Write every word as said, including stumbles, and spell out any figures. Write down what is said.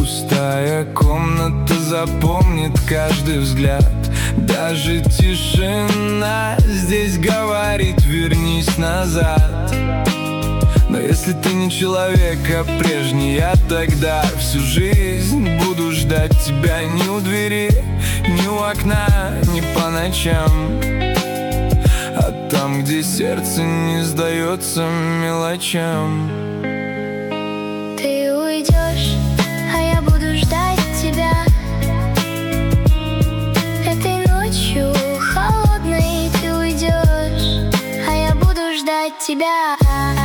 Пустая комната запомнит каждый взгляд. Даже тишина здесь говорит: вернись назад. Но если ты не человек, а прежний, я тогда всю жизнь буду ждать тебя ни у двери, ни у окна, ни по ночам. А там, где сердце не сдается мелочам. Ты уйдешь, а я буду ждать тебя. Этой ночью холодной ты уйдешь, а я буду ждать тебя.